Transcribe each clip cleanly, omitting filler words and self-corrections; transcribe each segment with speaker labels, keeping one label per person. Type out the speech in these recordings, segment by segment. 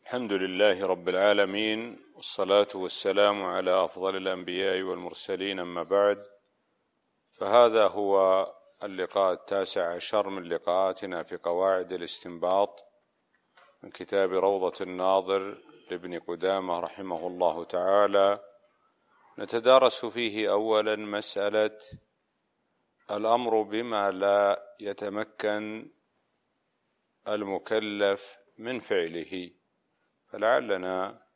Speaker 1: الحمد لله رب العالمين، والصلاة والسلام على أفضل الأنبياء والمرسلين، أما بعد، فهذا هو اللقاء 19 من لقاءاتنا في قواعد الاستنباط من كتاب روضة الناظر لابن قدامة رحمه الله تعالى. نتدارس فيه أولا مسألة الأمر بما لا يتمكن المكلف من فعله، فلعلنا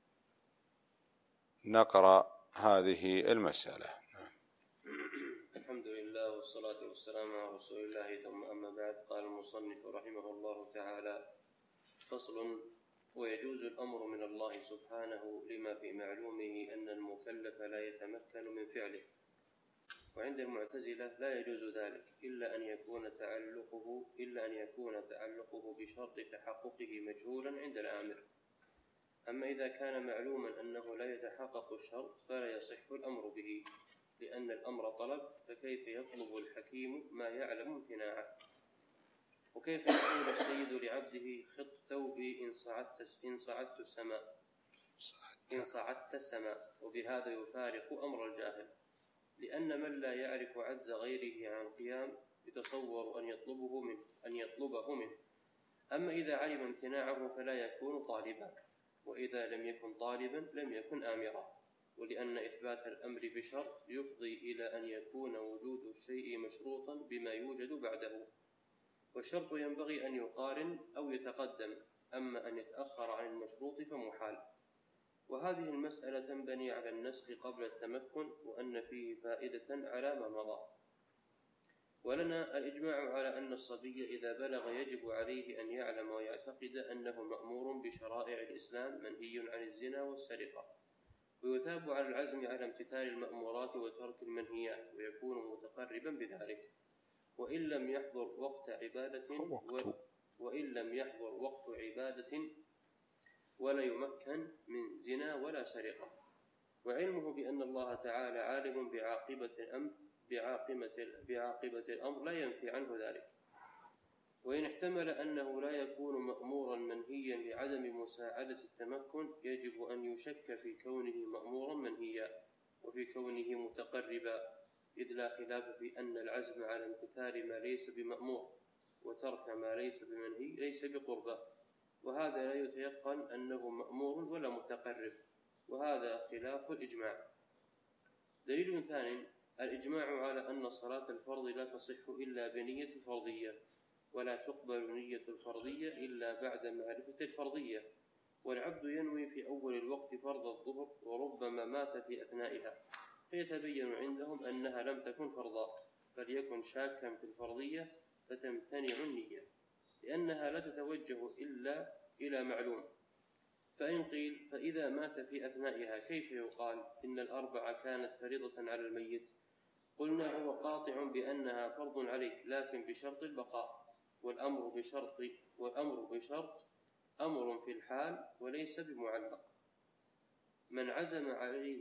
Speaker 1: نقرأ هذه المسألة.
Speaker 2: الحمد لله والصلاة والسلام على رسول الله، ثم أما بعد. قال المصنف رحمه الله تعالى: فصل: ويجوز الأمر من الله سبحانه لما في معلومه أن المكلف لا يتمكن من فعله، وعند المعتزلة لا يجوز ذلك إلا أن يكون تعلقه بشرط تحققه مجهولا عند الآمر. أما إذا كان معلوما أنه لا يتحقق الشرط فلا يصح الأمر به، لأن الأمر طلب، فكيف يطلب الحكيم ما يعلم امتناعه؟ وكيف يقول السيد لعبده: خط ثوبي إن صعدت السماء، وبهذا يفارق أمر الجاهل، لأن من لا يعرف عجز غيره عن قيام يتصور أن يطلبه منه. أما إذا علم امتناعه فلا يكون طالبا، وإذا لم يكن طالبا لم يكن آمرا، ولأن إثبات الأمر بشرط يفضي إلى أن يكون وجود الشيء مشروطا بما يوجد بعده، والشرط ينبغي أن يقارن أو يتقدم، أما أن يتأخر عن المشروط فمحال. وهذه المسألة تنبني على النسخ قبل التمكن، وأن فيه فائدة على ما مضى. ولنا الإجماع على أن الصبي إذا بلغ يجب عليه أن يعلم ويعتقد أنه مأمور بشرائع الإسلام منهي عن الزنا والسرقة، ويثاب على العزم على امتثال المأمورات وترك المنهيات، ويكون متقربا بذلك، وإن لم يحضر وقت عبادة ولا يمكن من زنا ولا سرقة. وعلمه بأن الله تعالى عالم بعاقبة الأمر لا ينفي عنه ذلك. وإن احتمل أنه لا يكون مأمورا منهيا لعدم مساعدة التمكن، يجب أن يشك في كونه مأمورا منهيا وفي كونه متقربا، إذ لا خلاف في أن العزم على امتثال ما ليس بمأمور وترك ما ليس بمنهي ليس بقربة، وهذا لا يتيقن أنه مأمور ولا متقرب، وهذا خلاف الإجماع. دليل ثاني: الإجماع على أن صلاة الفرض لا تصح إلا بنية الفرضية، ولا تقبل نية الفرضية إلا بعد معرفة الفرضية، والعبد ينوي في أول الوقت فرض الظهر وربما مات في أثنائها، فيتبين عندهم أنها لم تكن فرضا، فليكن شاكا في الفرضية فتمتنع النية، لأنها لا تتوجه إلا إلى معلوم. فإن قيل: فإذا مات في أثنائها كيف يقال إن الأربع كانت فريضة على الميت؟ قلنا: هو قاطع بأنها فرض عليه، لكن بشرط البقاء، والأمر بشرط أمر في الحال وليس بمعلق. من عزم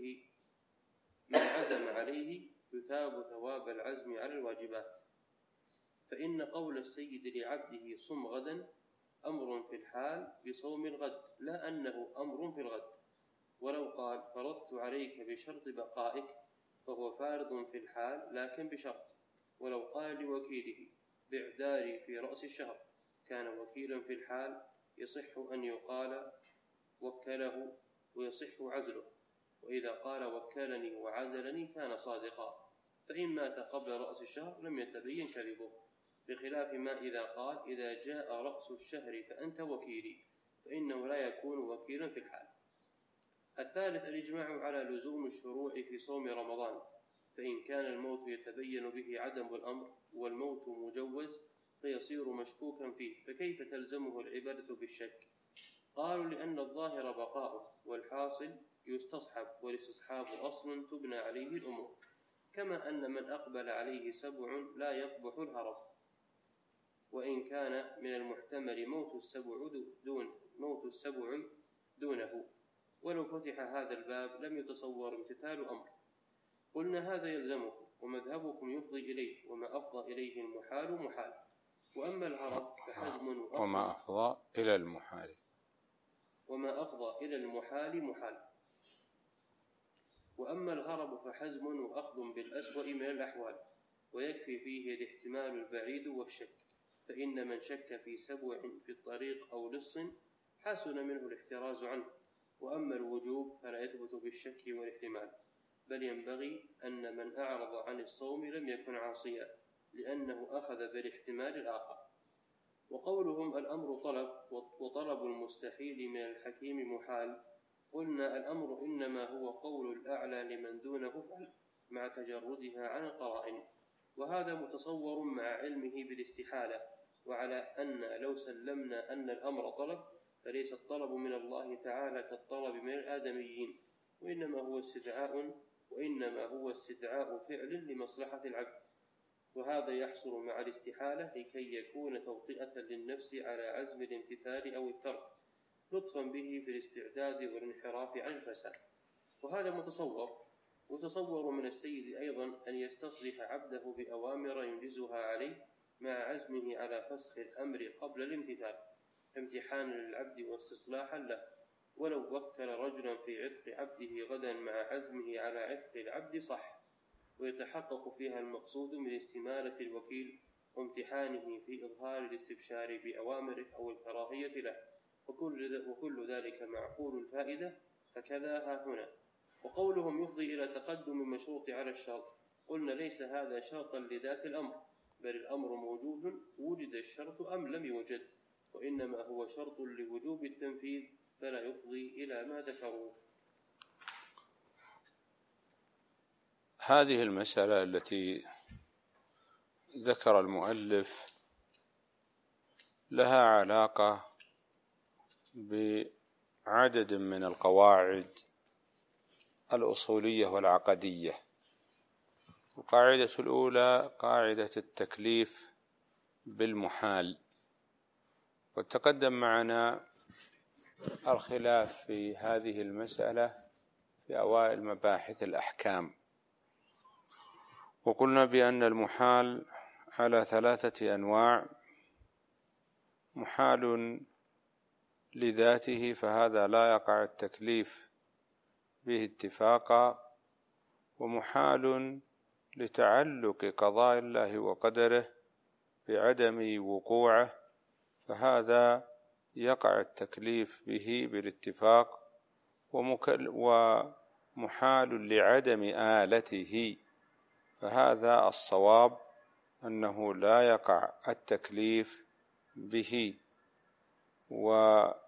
Speaker 2: عليه يثاب ثواب العزم على الواجبات. فإن قول السيد لعبده: صم غدا، أمر في الحال بصوم الغد، لا أنه أمر في الغد. ولو قال: فرضت عليك بشرط بقائك، فهو فارض في الحال لكن بشرط. ولو قال لوكيله: بع داري في رأس الشهر، كان وكيلا في الحال، يصح أن يقال وكله ويصح عزله. وإذا قال وكلني وعزلني كان صادقا، فإن مات قبل رأس الشهر لم يتبين كذبه، بخلاف ما إذا قال: إذا جاء رأس الشهر فأنت وكيلي، فإنه لا يكون وكيلا في الحال. الثالث: الإجماع على لزوم الشروع في صوم رمضان، فإن كان الموت يتبين به عدم الأمر والموت مجوز فيصير مشكوكا فيه، فكيف تلزمه العبادة بالشك؟ قالوا: لأن الظاهر بقاؤه، والحاصل يستصحب، والاستصحاب أصل تبنى عليه الأمور، كما أن من أقبل عليه سبع لا يقبح الهرب، وإن كان من المحتمل موت السبع دونه، ولو فتح هذا الباب لم يتصور امتثال أمر. قلنا: هذا يلزمه، ومذهبكم يفضي إليه، وما أفضى إليه المحال محال، وأما الهرب فحزم
Speaker 1: وما أفضى إلى المحال
Speaker 2: وما أفضى إلى المحال محال. وأما الهرب فحزم وأخذ بالأسوأ من الأحوال، ويكفي فيه الاحتمال البعيد والشك، فإن من شك في سبع في الطريق أو لص حسن منه الاحتراز عنه. وأما الوجوب فلا يثبت بالشك والاحتمال، بل ينبغي أن من أعرض عن الصوم لم يكن عاصيا، لأنه أخذ بالاحتمال الآخر. وقولهم الأمر طلب، وطلب المستحيل من الحكيم محال، قلنا الأمر إنما هو قول الأعلى لمن دونه فعل مع تجردها عن القرائن، وهذا متصور مع علمه بالاستحالة. وعلى أن لو سلمنا أن الأمر طلب فليس الطلب من الله تعالى كالطلب من الآدميين، وإنما هو استدعاء فعل لمصلحة العبد، وهذا يحصل مع الاستحالة لكي يكون توطئة للنفس على عزم الامتثال أو الترك، لطفا به في الاستعداد والانحراف عن الفساد. وهذا متصور من السيد أيضا أن يستصلح عبده بأوامر ينجزها عليه مع عزمه على فسخ الأمر قبل الامتثال، امتحانا للعبد واستصلاحا له. ولو وكل رجلا في عتق عبده غدا مع عزمه على عتق العبد صح، ويتحقق فيها المقصود من استمالة الوكيل وامتحانه في إظهار الاستبشار بأوامره أو الكراهية له، وكل ذلك معقول الفائدة. فكذا ها هنا. وقولهم يفضي إلى تقدم المشروط على الشرط، قلنا ليس هذا شرطا لذات الأمر، بل الأمر موجود وجد الشرط أم لم يوجد، وإنما هو شرط لوجوب التنفيذ، فلا يفضي إلى ما ذكروا.
Speaker 1: هذه المسألة التي ذكر المؤلف لها علاقة بعدد من القواعد الأصولية والعقدية. القاعدة الأولى قاعدة التكليف بالمحال، وتقدم معنا الخلاف في هذه المسألة في أوائل مباحث الأحكام، وقلنا بأن المحال على 3 أنواع: محال لذاته فهذا لا يقع التكليف به اتفاقا، ومحال لتعلق قضاء الله وقدره بعدم وقوعه فهذا يقع التكليف به بالاتفاق، ومحال لعدم آلته فهذا الصواب أنه لا يقع التكليف به. وهذا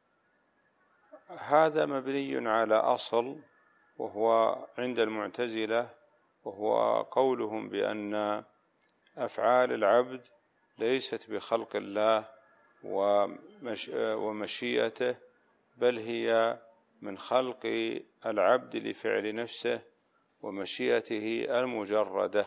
Speaker 1: مبني على أصل وهو عند المعتزلة، وهو قولهم بأن أفعال العبد ليست بخلق الله ومشيئته، بل هي من خلق العبد لفعل نفسه ومشيئته المجردة.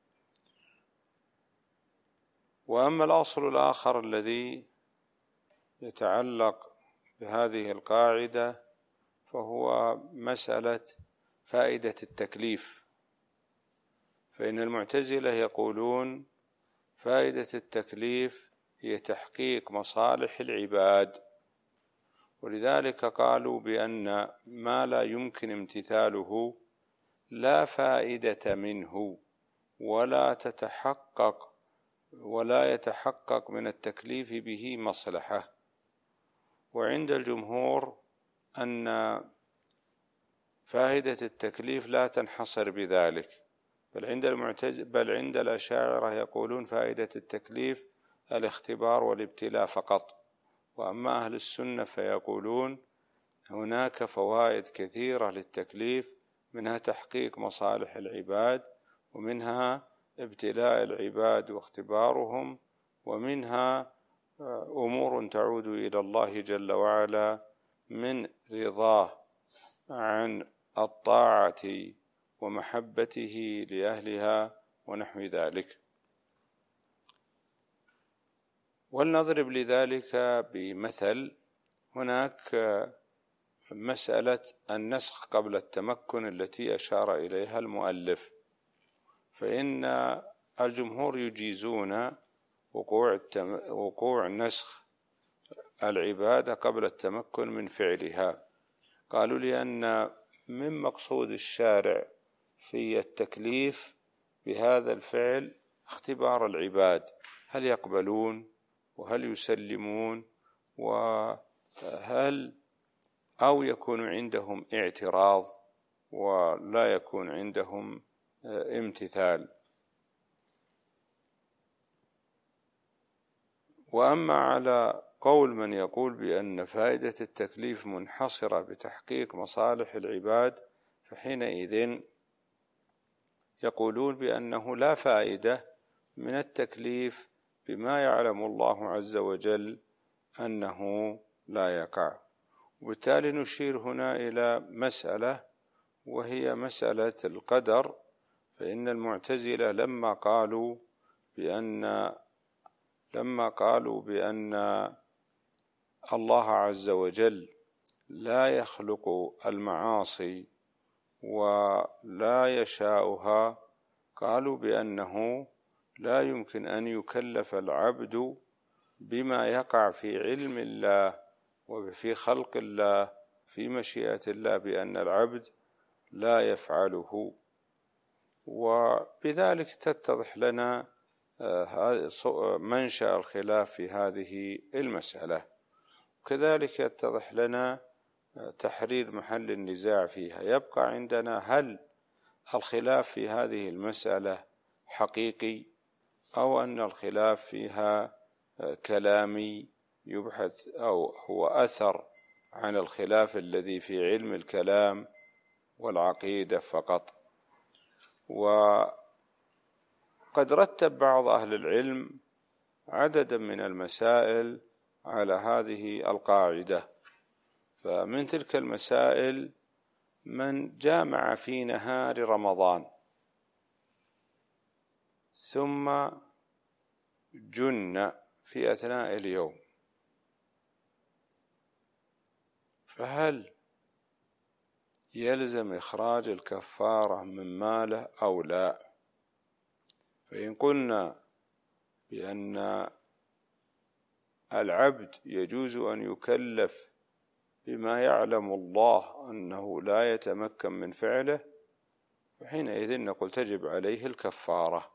Speaker 1: وأما الأصل الآخر الذي يتعلق بهذه القاعدة فهو مسألة فائدة التكليف، فإن المعتزلة يقولون فائدة التكليف هي تحقيق مصالح العباد، ولذلك قالوا بأن ما لا يمكن امتثاله لا فائدة منه ولا يتحقق من التكليف به مصلحة. وعند الجمهور أن فائدة التكليف لا تنحصر بذلك، بل عند الأشاعرة يقولون فائدة التكليف الاختبار والابتلاء فقط. وأما أهل السنة فيقولون هناك فوائد كثيرة للتكليف، منها تحقيق مصالح العباد، ومنها ابتلاء العباد واختبارهم، ومنها أمور تعود إلى الله جل وعلا من رضاه عن الطاعة ومحبته لأهلها ونحو ذلك. ولنضرب لذلك بمثل. هناك مسألة النسخ قبل التمكن التي أشار إليها المؤلف، فإن الجمهور يجيزون وقوع النسخ العبادة قبل التمكن من فعلها؟ قالوا لأن من مقصود الشارع في التكليف بهذا الفعل اختبار العباد، هل يقبلون وهل يسلمون، وهل أو يكون عندهم اعتراض ولا يكون عندهم امتثال. وأما على قول من يقول بأن فائدة التكليف منحصرة بتحقيق مصالح العباد، فحينئذ يقولون بأنه لا فائدة من التكليف بما يعلم الله عز وجل أنه لا يقع. وبالتالي نشير هنا إلى مسألة، وهي مسألة القدر. فإن المعتزلة لما قالوا بأن الله عز وجل لا يخلق المعاصي ولا يشاؤها، قالوا بأنه لا يمكن أن يكلف العبد بما يقع في علم الله وفي خلق الله في مشيئة الله بأن العبد لا يفعله. وبذلك تتضح لنا منشأ الخلاف في هذه المسألة، وكذلك يتضح لنا تحرير محل النزاع فيها. يبقى عندنا هل الخلاف في هذه المسألة حقيقي أو أن الخلاف فيها كلامي يبحث، أو هو أثر عن الخلاف الذي في علم الكلام والعقيدة فقط. وقد رتب بعض أهل العلم عددا من المسائل على هذه القاعدة. فمن تلك المسائل من جامع في نهار رمضان ثم جن في أثناء اليوم، فهل يلزم إخراج الكفارة من ماله أو لا؟ فإن قلنا بأن العبد يجوز أن يكلف بما يعلم الله أنه لا يتمكن من فعله، فحينئذ نقول تجب عليه الكفارة.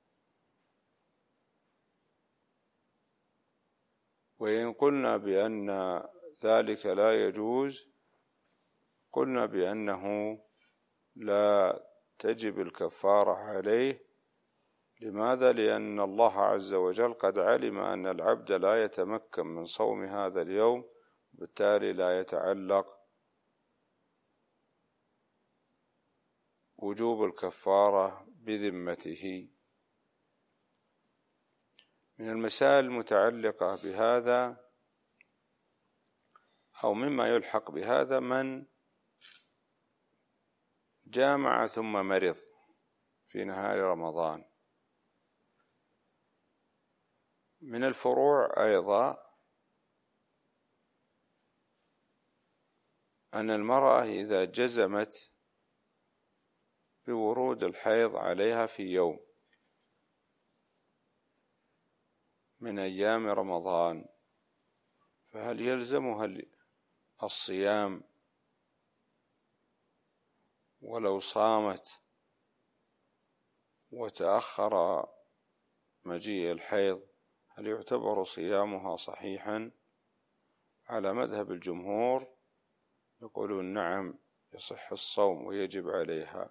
Speaker 1: وإن قلنا بأن ذلك لا يجوز، قلنا بأنه لا تجب الكفارة عليه. لماذا؟ لأن الله عز وجل قد علم أن العبد لا يتمكن من صوم هذا اليوم، بالتالي لا يتعلق وجوب الكفارة بذمته. من المسائل المتعلقة بهذا أو مما يلحق بهذا من جامع ثم مرض في نهار رمضان. من الفروع أيضا أن المرأة إذا جزمت بورود الحيض عليها في يوم من أيام رمضان، فهل يلزمها الصيام ولو صامت وتأخر مجيء الحيض؟ هل يعتبر صيامها صحيحا؟ على مذهب الجمهور يقولون نعم، يصح الصوم ويجب عليها.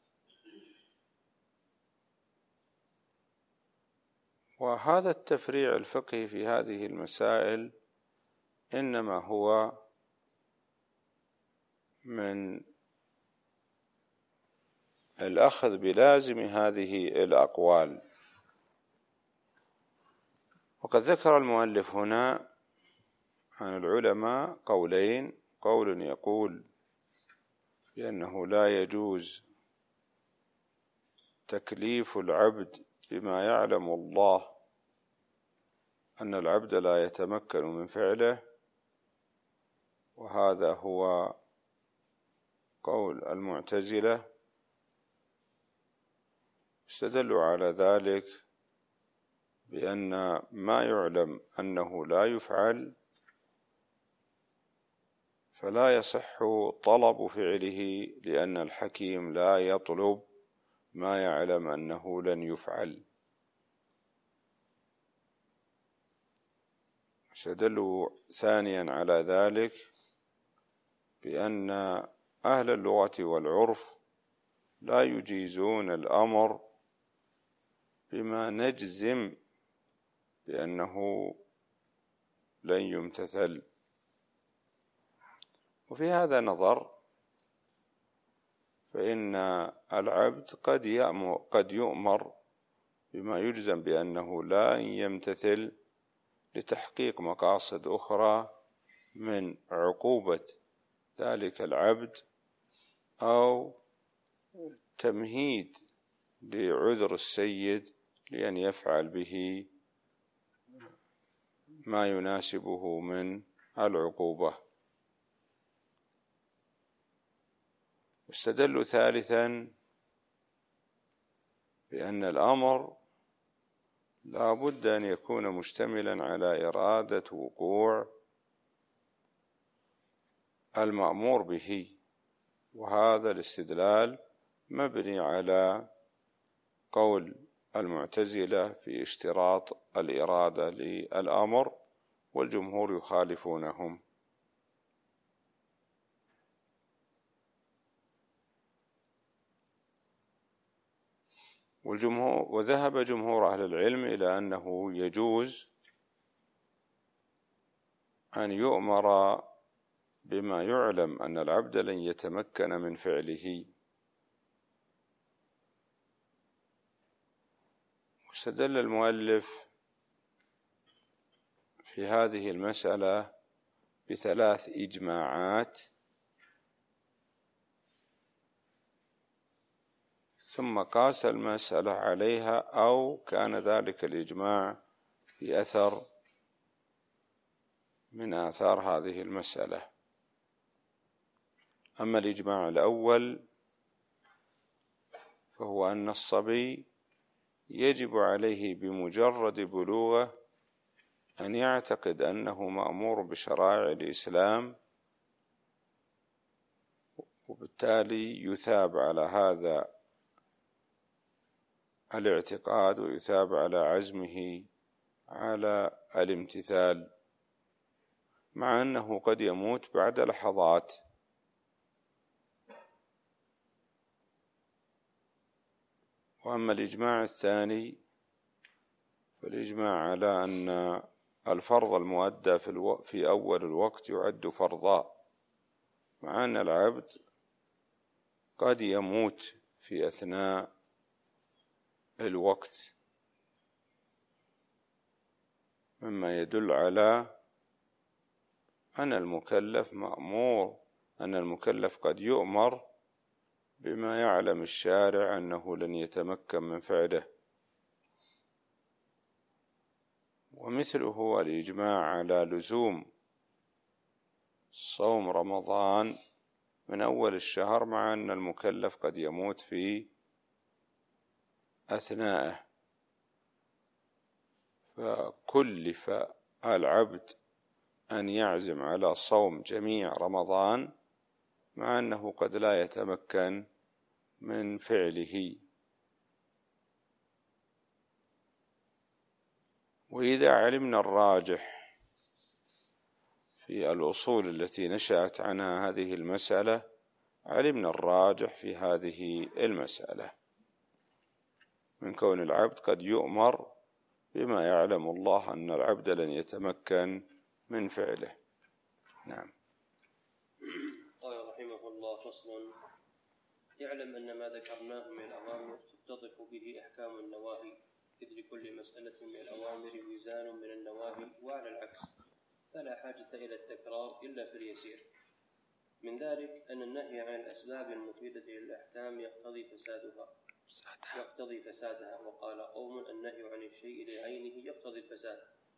Speaker 1: وهذا التفريع الفقهي في هذه المسائل إنما هو من الأخذ بلازم هذه الأقوال. وقد ذكر المؤلف هنا عن العلماء قولين: قول يقول بأنه لا يجوز تكليف العبد بما يعلم الله أن العبد لا يتمكن من فعله، وهذا هو قول المعتزلة. استدلوا على ذلك بأن ما يعلم أنه لا يفعل فلا يصح طلب فعله، لأن الحكيم لا يطلب ما يعلم أنه لن يفعل. استدلوا ثانيا على ذلك بأن أهل اللغة والعرف لا يجيزون الأمر بما نجزم بأنه لن يمتثل. وفي هذا نظر، فإن العبد قد يؤمر بما يجزم بأنه لا يمتثل لتحقيق مقاصد أخرى من عقوبة ذلك العبد، أو تمهيد لعذر السيد لأن يفعل به ما يناسبه من العقوبة. استدلوا ثالثا بأن الأمر لا بد أن يكون مشتملا على إرادة وقوع المأمور به، وهذا الاستدلال مبني على قول المعتزلة في اشتراط الإرادة للأمر، والجمهور يخالفونهم. وذهب جمهور أهل العلم إلى أنه يجوز أن يؤمر بما يعلم أن العبد لن يتمكن من فعله. واستدل المؤلف في هذه المسألة بثلاث إجماعات، ثم قاس المسألة عليها، أو كان ذلك الإجماع في أثر من آثار هذه المسألة. أما الإجماع الأول فهو أن الصبي يجب عليه بمجرد بلوغه أن يعتقد أنه مأمور بشرائع الإسلام، وبالتالي يثاب على هذا الاعتقاد ويثاب على عزمه على الامتثال، مع أنه قد يموت بعد لحظات. وأما الإجماع الثاني فالإجماع على أن الفرض المؤدى في أول الوقت يعد فرضا، مع أن العبد قد يموت في أثناء الوقت، مما يدل على أن المكلف قد يؤمر بما يعلم الشارع أنه لن يتمكن من فعله. ومثله الإجماع على لزوم صوم رمضان من أول الشهر، مع أن المكلف قد يموت في أثناءه، فكلف العبد أن يعزم على صوم جميع رمضان مع أنه قد لا يتمكن من فعله. وإذا علمنا الراجح في الأصول التي نشأت عنها هذه المسألة، علمنا الراجح في هذه المسألة من كون العبد قد يؤمر بما يعلم الله أن العبد لن يتمكن من فعله. نعم.
Speaker 2: قال رحمه الله: فصل: اعلم أن ما ذكرناه من الأوامر تتضح به أحكام النواهي، إذ لكل مسألة من الأوامر ميزان من النواهي، وعلى العكس فلا حاجة إلى التكرار إلا في اليسير. من ذلك أن النهي عن الأسباب المفيدة للأحكام يقتضي فسادها. وقال قوم: النهي عن الشيء لعينه يقتضي الفساد،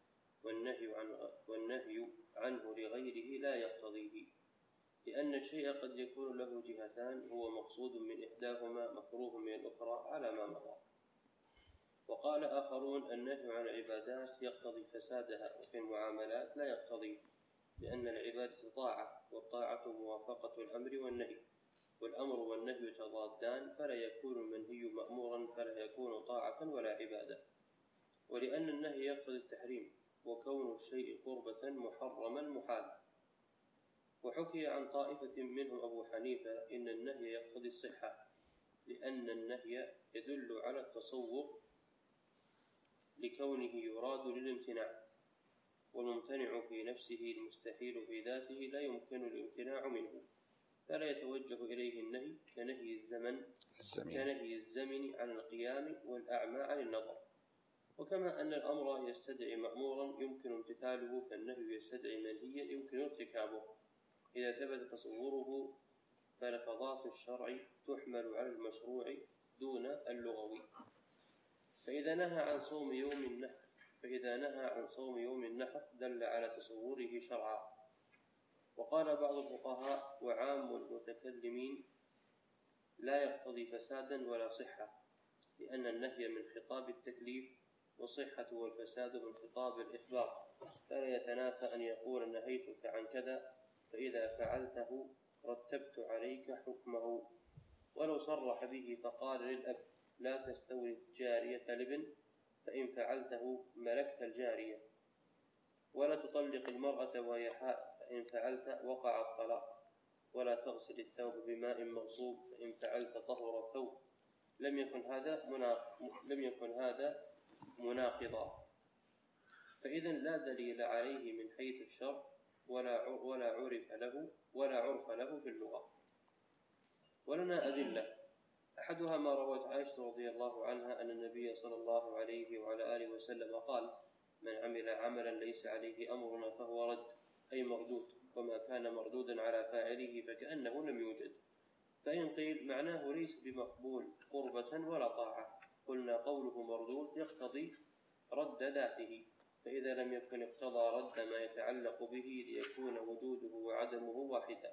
Speaker 2: والنهي عنه لغيره لا يقتضيه، لأن الشيء قد يكون له جهتان، هو مقصود من إحداهما مكروه من الأخرى، على ما مضى. وقال آخرون: النهي عن العبادات يقتضي فسادها، وفي المعاملات لا يقتضي، لأن العبادة طاعة، والطاعة موافقة الأمر والنهي، والأمر والنهي تضادان، فلا يكون المنهي مأمورا فلا يكون طاعة ولا عبادة. ولأن النهي يقتضي التحريم، وكون الشيء قربة محرما محال. وحكي عن طائفة منهم أبو حنيفة إن النهي يقتضي الصحة، لأن النهي يدل على التصور لكونه يراد للامتناع، والممتنع في نفسه المستحيل في ذاته لا يمكن الامتناع منه، فلا يتوجه إليه النهي كنهي الزمن عن القيام، والأعمى عن النظر. وكما أن الأمر يستدعي مأمورا يمكن امتثاله، فالنهي يستدعي منهيا يمكن ارتكابه إذا ثبت تصوره، فلفظات الشرع تحمل على المشروع دون اللغوي. فإذا نهى عن صوم يوم النحر دل على تصوره شرعا. وقال بعض الفقهاء: وعام المتكلمين لا يقتضي فسادا ولا صحة، لأن النهي من خطاب التكليف، والصحة والفساد من خطاب الإخبار، فلا يتنافى أن يقول نهيتك عن كذا، فإذا فعلته رتبت عليك حكمه. ولو صرح به فقال للأب: لا تستولي الجارية لابن، فإن فعلته ملكت الجارية. ولا تطلق المرأة وهي حائض، فإن فعلت وقع الطلاق. ولا تغسل الثوب بماء مغصوب، فإن فعلت طهر الثوب. لم يكن هذا مناقضا، فإذا لا دليل عليه من حيث الشرع، ولا عرف له في اللغة. ولنا أدلة، أحدها ما روت عائشة رضي الله عنها أن النبي صلى الله عليه وعلى آله وسلم قال: من عمل عملا ليس عليه أمرنا فهو رد، أي مردود، وما كان مردودا على فاعله فكأنه لم يوجد. فإن قيل معناه ليس بمقبول قربة ولا طاعة، قلنا قوله مردود يقتضي رد ذاته، فإذا لم يكن اقتضى رد ما يتعلق به ليكون وجوده وعدمه واحدا.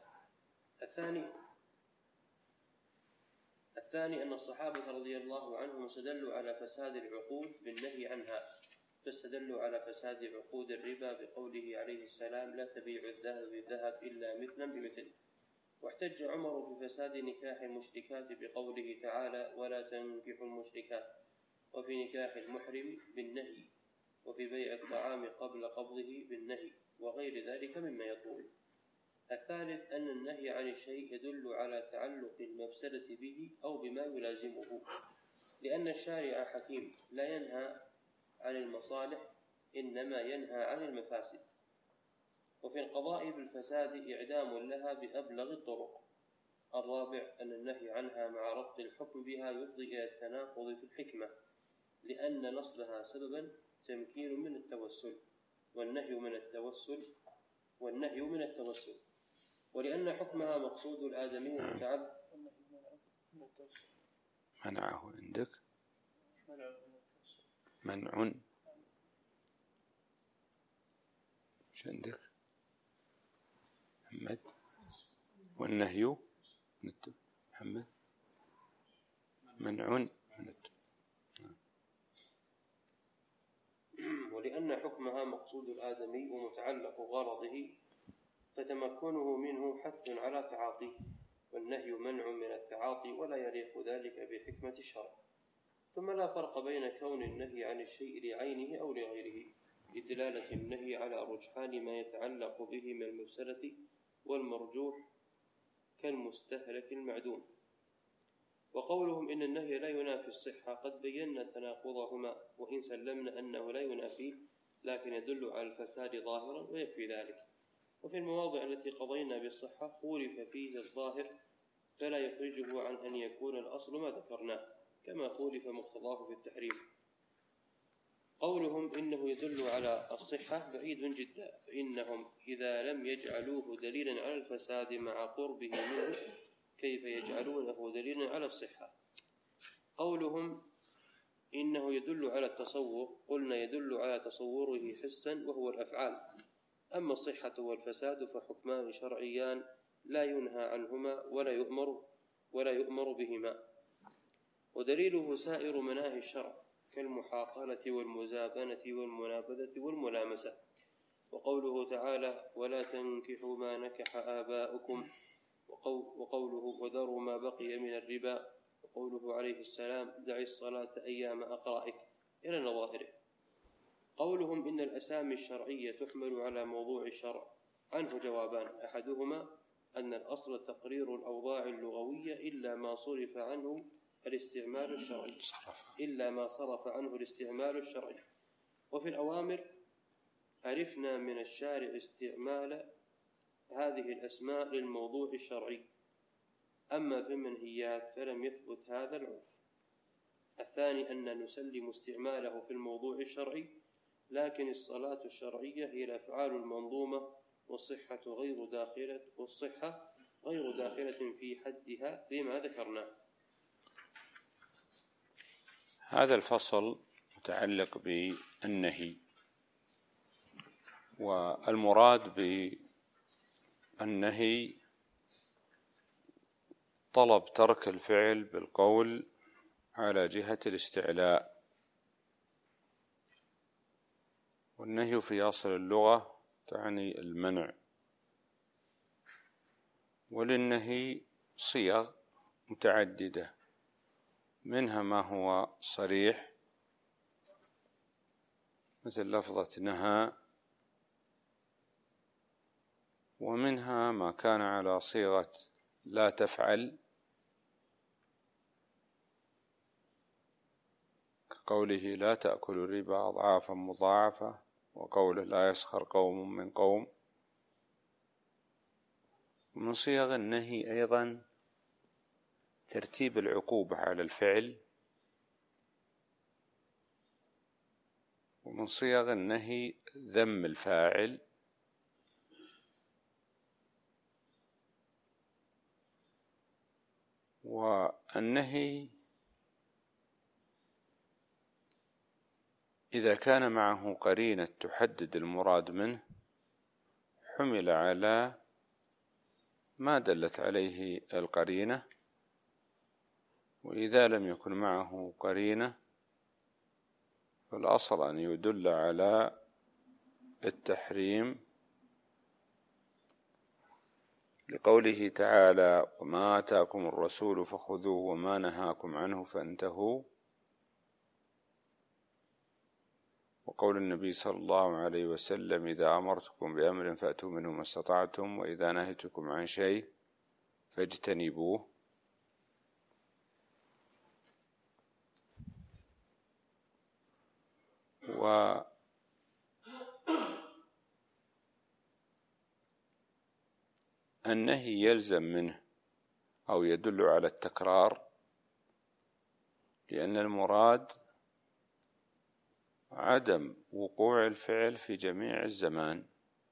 Speaker 2: الثاني أن الصحابة رضي الله عنهم استدلوا على فساد العقود بالنهي عنها، فاستدلوا على فساد عقود الربا بقوله عليه السلام: لا تبيع الذهب بالذهب إلا مثلا بمثل. واحتج عمر بفساد نكاح المشركات بقوله تعالى: ولا تنكحوا المشركات، وفي نكاح المحرم بالنهي، وفي بيع الطعام قبل قبضه بالنهي، وغير ذلك مما يطول. الثالث أن النهي عن الشيء يدل على تعلق المفسدة به أو بما يلازمه، لأن الشارع حكيم لا ينهى عن المصالح، إنما ينهى عن المفاسد. وفي القضاء بالفساد إعدام لها بأبلغ الطرق. الرابع أن النهي عنها مع ربط الحكم بها يفضي إلى التناقض في الحكمة، لأن نصبها سببا تمكين من التوسل، والنهي من التوسل، ولأن حكمها مقصود الآدمي متعب.
Speaker 1: منعه عندك منع، مش عندك محمد؟ والنهي محمد منع
Speaker 2: ولأن حكمها مقصود الآدمي ومتعلق غرضه، فتمكنه منه حث على تعاطيه، والنهي منع من التعاطي، ولا يليق ذلك بحكمة الشرع. ثم لا فرق بين كون النهي عن الشيء لعينه أو لغيره، لدلالة النهي على رجحان ما يتعلق به من المفسدة والمرجوح كالمستهلك المعدوم. وقولهم إن النهي لا ينافي الصحة قد بينا تناقضهما، وإن سلمنا أنه لا ينافيه لكن يدل على الفساد ظاهرا ويكفي ذلك. وفي المواضع التي قضينا بالصحة خولف فيه الظاهر، فلا يخرجه عن أن يكون الأصل ما ذكرناه، كما خولف مقتضاه في التحريم. قولهم إنه يدل على الصحة بعيد جدا، فإنهم إذا لم يجعلوه دليلا على الفساد مع قربه منه كيف يجعلونه دليلا على الصحة؟ قولهم إنه يدل على التصور، قلنا يدل على تصوره حسا وهو الأفعال. أما الصحة والفساد فحكمان شرعيان لا ينهى عنهما ولا يؤمر بهما، ودليله سائر مناهي الشرع كالمحاقلة والمزابنة والمنابذة والملامسة. وقوله تعالى ولا تنكحوا ما نكح آباؤكم، وقوله وذروا ما بقي من الربا، وقوله عليه السلام دع الصلاة أيام أقرائك، إلى نظائره. قولهم إن الأسامي الشرعية تحمل على موضوع الشرع، عنه جوابان: أحدهما أن الأصل تقرير الأوضاع اللغوية إلا ما صرف عنه الاستعمال الشرعي، وفي الأوامر عرفنا من الشارع استعمال هذه الأسماء للموضوع الشرعي، أما في المنهيات فلم يثبت هذا العرف. الثاني أن نسلم استعماله في الموضوع الشرعي، لكن الصلاة الشرعية هي الأفعال المنظومة، والصحة غير داخلة في حدها لما ذكرناه.
Speaker 1: هذا الفصل متعلق بالنهي، والمراد بالنهي طلب ترك الفعل بالقول على جهة الاستعلاء. والنهي في أصل اللغة تعني المنع، وللنهي صيغ متعددة، منها ما هو صريح مثل لفظة نهى، ومنها ما كان على صيغة لا تفعل كقوله لا تأكل الربا أضعافا مضاعفة، وقوله لا يسخر قوم من قوم. ومن صيغ النهي أيضا ترتيب العقوبة على الفعل، ومن صيغ النهي ذم الفاعل، والنهي إذا كان معه قرينة تحدد المراد منه حمل على ما دلت عليه القرينة، وإذا لم يكن معه قرينة فالأصل أن يدل على التحريم، لقوله تعالى وما آتاكم الرسول فخذوه وما نهاكم عنه فانتهوا، وقول النبي صلى الله عليه وسلم إذا أمرتكم بأمر فأتوا منه ما استطعتم، وإذا نهيتكم عن شيء فاجتنبوه. والنهي يلزم منه أو يدل على التكرار، لأن المراد عدم وقوع الفعل في جميع الزمان،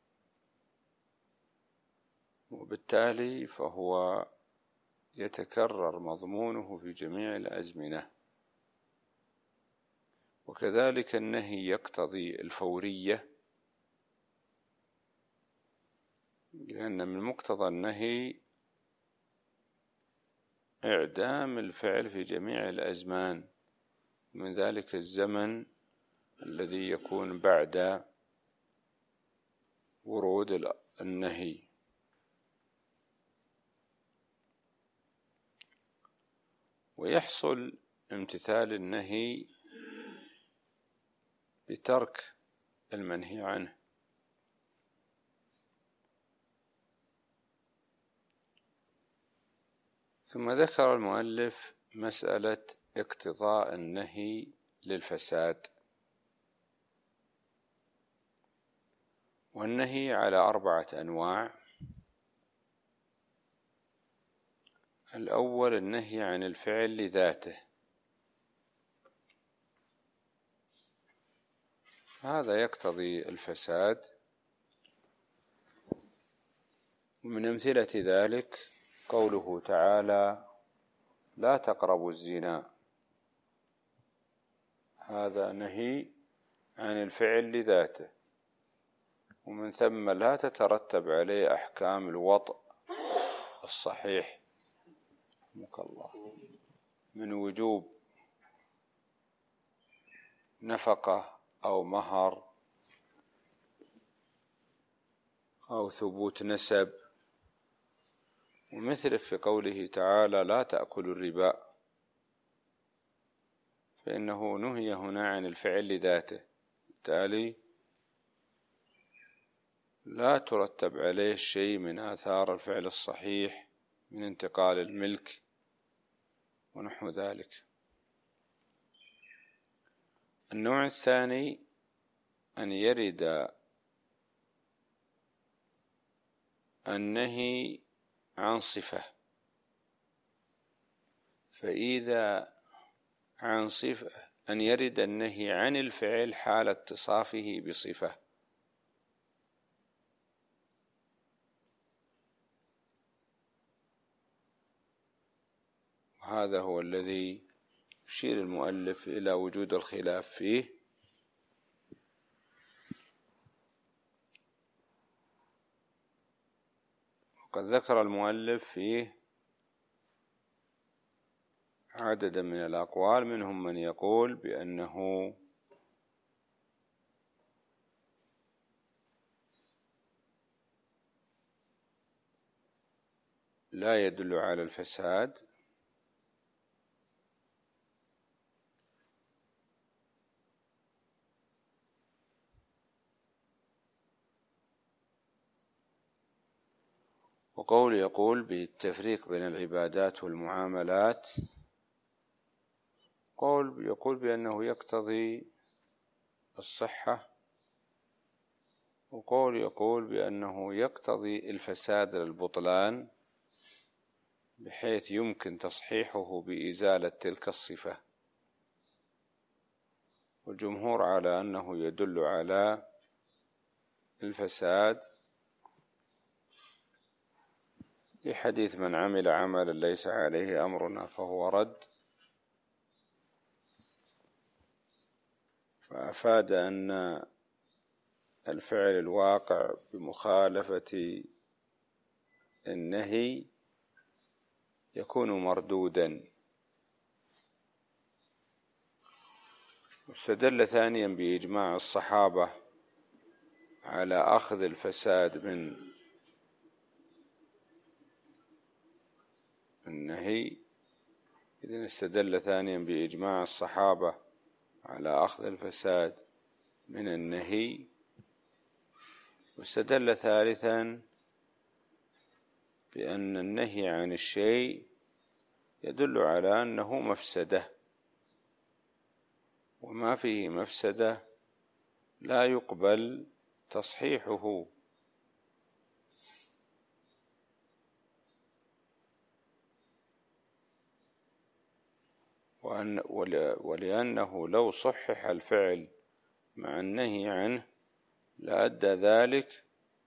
Speaker 1: وبالتالي فهو يتكرر مضمونه في جميع الأزمنة. وكذلك النهي يقتضي الفورية، لأن من مقتضى النهي إعدام الفعل في جميع الأزمان، من ذلك الزمن الذي يكون بعد ورود النهي. ويحصل امتثال النهي بترك المنهي عنه. ثم ذكر المؤلف مسألة اقتضاء النهي للفساد. والنهي على 4 أنواع: الأول النهي عن الفعل لذاته، هذا يقتضي الفساد، ومن أمثلة ذلك قوله تعالى لا تقربوا الزنا، هذا نهي عن الفعل لذاته، ومن ثم لا تترتب عليه أحكام الوطء الصحيح من وجوب نفقة أو مهر أو ثبوت نسب، ومثل في قوله تعالى لا تأكلوا الربا، فإنه نهي هنا عن الفعل لذاته، بالتالي لا ترتب عليه شيء من آثار الفعل الصحيح من انتقال الملك ونحو ذلك. النوع الثاني أن يرد النهي عن صفة، فإذا عن صفة أن يرد النهي عن الفعل حال اتصافه بصفة، وهذا هو الذي يشير المؤلف إلى وجود الخلاف فيه. وقد ذكر المؤلف فيه عددا من الأقوال، منهم من يقول بأنه لا يدل على الفساد، وقول يقول بالتفريق بين العبادات والمعاملات، قول يقول بأنه يقتضي الصحة، وقول يقول بأنه يقتضي الفساد للبطلان بحيث يمكن تصحيحه بإزالة تلك الصفة، والجمهور على أنه يدل على الفساد لحديث من عمل عملا ليس عليه أمرنا فهو رد، فأفاد أن الفعل الواقع بمخالفة النهي يكون مردودا. واستدل ثانيا بإجماع الصحابة على أخذ الفساد من النهي، إذن استدل ثانيا بإجماع الصحابة على أخذ الفساد من النهي. واستدل ثالثا بأن النهي عن الشيء يدل على أنه مفسدة، وما فيه مفسدة لا يقبل تصحيحه، ولأنه لو صحح الفعل مع النهي عنه لأدى ذلك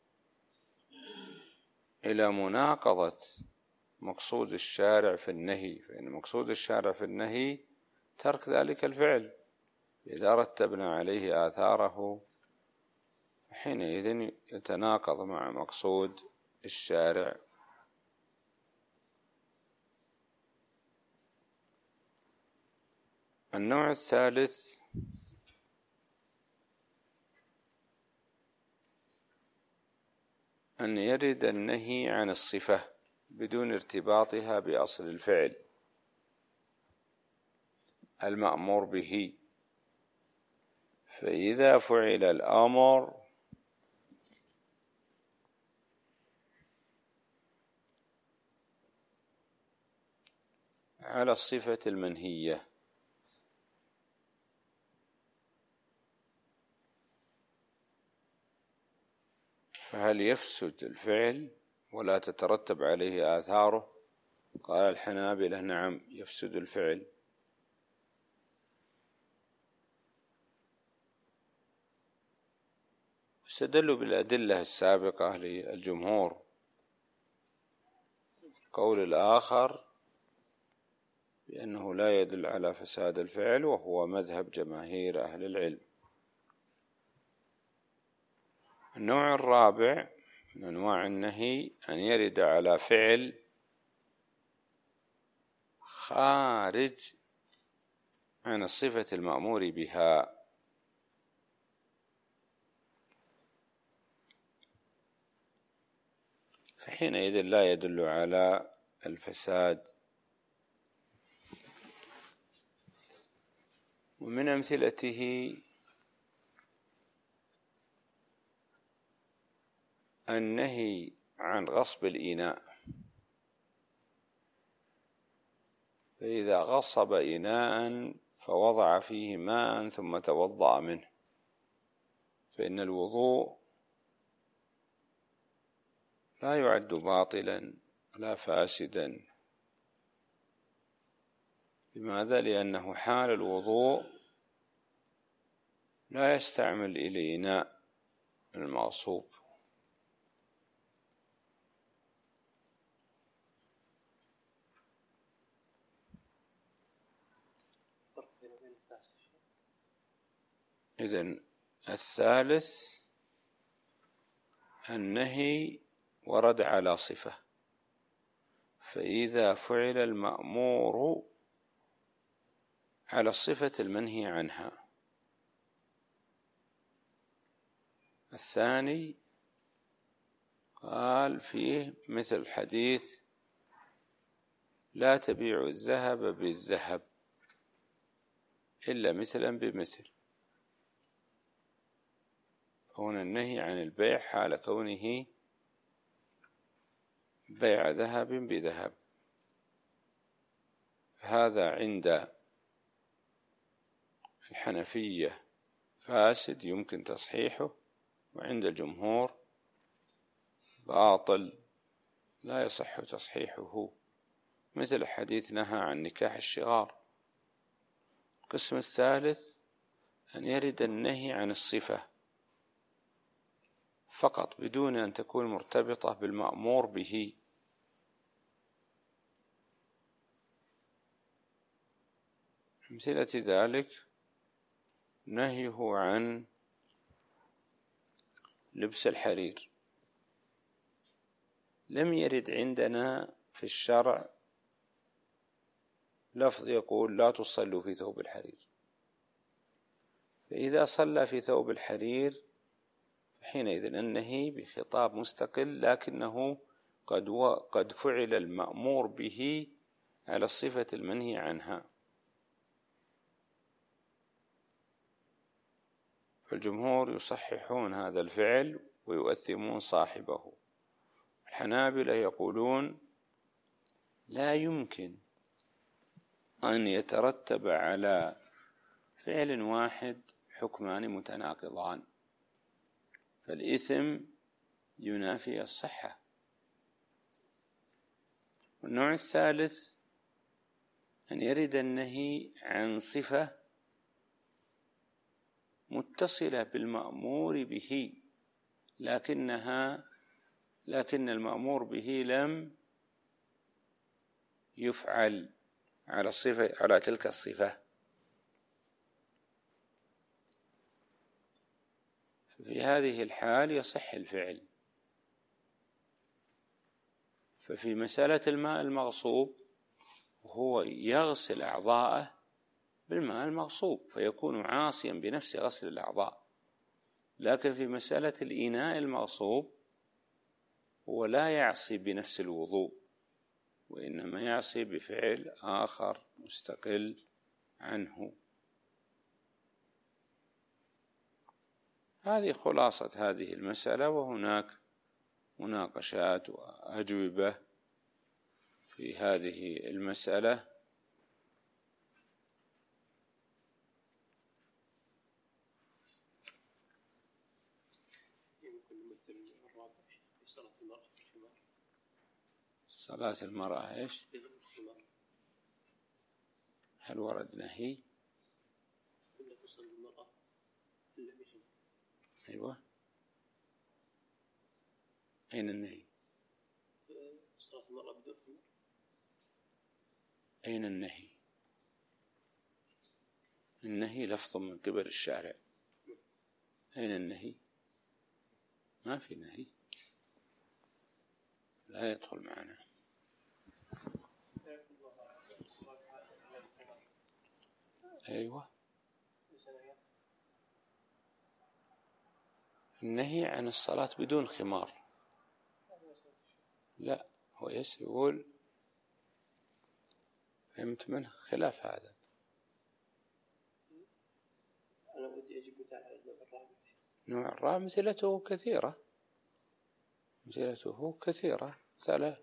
Speaker 1: إلى مناقضة مقصود الشارع في النهي، فإن مقصود الشارع في النهي ترك ذلك الفعل، إذا رتبنا عليه آثاره حينئذ يتناقض مع مقصود الشارع. النوع الثالث أن يرد النهي عن الصفة بدون ارتباطها بأصل الفعل المأمور به، فإذا فعل الأمر على الصفة المنهية فهل يفسد الفعل ولا تترتب عليه آثاره؟ قال الحنابلة نعم يفسد الفعل، واستدلوا بالأدلة السابقة للجمهور. القول الآخر بأنه لا يدل على فساد الفعل، وهو مذهب جماهير أهل العلم. النوع الرابع من أنواع النهي أن يرد على فعل خارج عن الصفة المأمور بها، حينئذ لا يدل على الفساد. ومن أمثلته النهي عن غصب الإناء، فإذا غصب إناء فوضع فيه ماء ثم توضأ منه فإن الوضوء لا يعد باطلا ولا فاسدا. لماذا؟ لأنه حال الوضوء لا يستعمل الإناء المغصوب. إذن الثالث النهي ورد على صفة، فإذا فعل المأمور على الصفة المنهي عنها. الثاني قال فيه مثل الحديث لا تبيع الذهب بالذهب إلا مثلا بمثل، هنا النهي عن البيع حال كونه بيع ذهب بذهب، هذا عند الحنفية فاسد يمكن تصحيحه، وعند الجمهور باطل لا يصح تصحيحه، مثل حديث نهى عن نكاح الشغار. القسم الثالث أن يرد النهي عن الصفة فقط بدون أن تكون مرتبطة بالمأمور به، أمثلة ذلك نهيه عن لبس الحرير، لم يرد عندنا في الشرع لفظ يقول لا تصلوا في ثوب الحرير، فإذا صلى في ثوب الحرير حينئذ النهي بخطاب مستقل، لكنه قد فعل المأمور به على الصفة المنهي عنها. فالجمهور يصححون هذا الفعل ويؤثمون صاحبه. الحنابلة يقولون لا يمكن أن يترتب على فعل واحد حكمان متناقضان، فالإثم ينافي الصحة. والنوع الثالث أن يرد النهي عن صفة متصلة بالمأمور به، لكن المأمور به لم يفعل على تلك الصفة، في هذه الحال يصح الفعل. ففي مسألة الماء المغصوب هو يغسل أعضاءه بالماء المغصوب فيكون عاصيا بنفس غسل الأعضاء، لكن في مسألة الإناء المغصوب هو لا يعصي بنفس الوضوء، وإنما يعصي بفعل آخر مستقل عنه. هذه خلاصة هذه المسألة، وهناك مناقشات وأجوبة في هذه المسألة. صلاة المرأة إيش؟ هل ورد نهي؟ أيوة، أين النهي؟
Speaker 2: صلاة المرأة بدون خمار.
Speaker 1: أين النهي؟ النهي لفظ من قبل الشارع. أين النهي؟ ما في نهي، لا يدخل معنا. أيوة، النهي عن الصلاة بدون خمار. لا، هو يقول فهمت منه خلاف هذا.
Speaker 2: أنا ودي أجيب مثال على النوع الرابع.
Speaker 1: النوع الرابع مثلته كثيرة، مثلته كثيرة، ثلاث.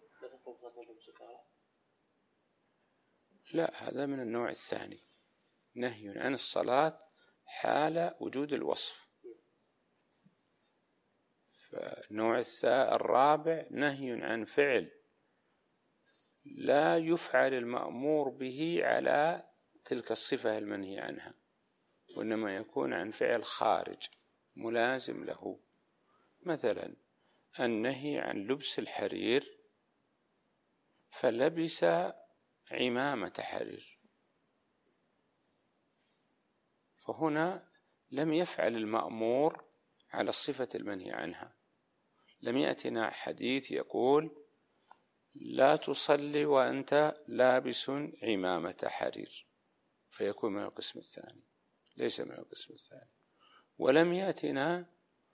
Speaker 1: لا، هذا من النوع الثاني، نهي عن الصلاة حال وجود الوصف. فالنوع الرابع نهي عن فعل لا يفعل المأمور به على تلك الصفة المنهي عنها، وإنما يكون عن فعل خارج ملازم له. مثلا النهي عن لبس الحرير فلبس عمامة حرير، فهنا لم يفعل المأمور على الصفة المنهي عنها. لم يأتنا حديث يقول لا تصلي وأنت لابس عمامة حرير، فيكون من القسم الثاني، ليس من القسم الثاني. ولم يأتنا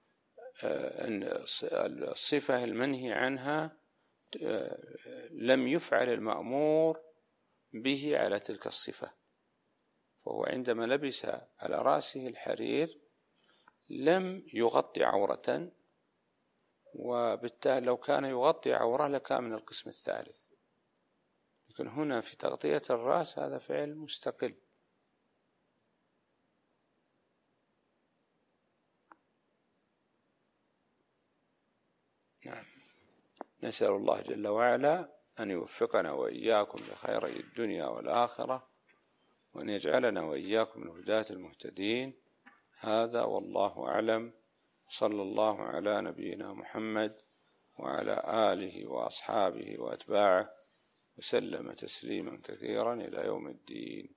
Speaker 1: الصفة المنهي عنها لم يفعل المأمور به على تلك الصفة، فهو عندما لبس على رأسه الحرير لم يغطي عورة، وبالتالي لو كان يغطي عورة لكان من القسم الثالث. لكن هنا في تغطية الرأس هذا فعل مستقل. نعم. نسأل الله جل وعلا أن يوفقنا وإياكم لخير الدنيا والآخرة، وأن يجعلنا وإياكم من الهداة المهتدين. هذا والله أعلم. صلى الله على نبينا محمد وعلى آله وأصحابه وأتباعه وسلم تسليما كثيرا إلى يوم الدين.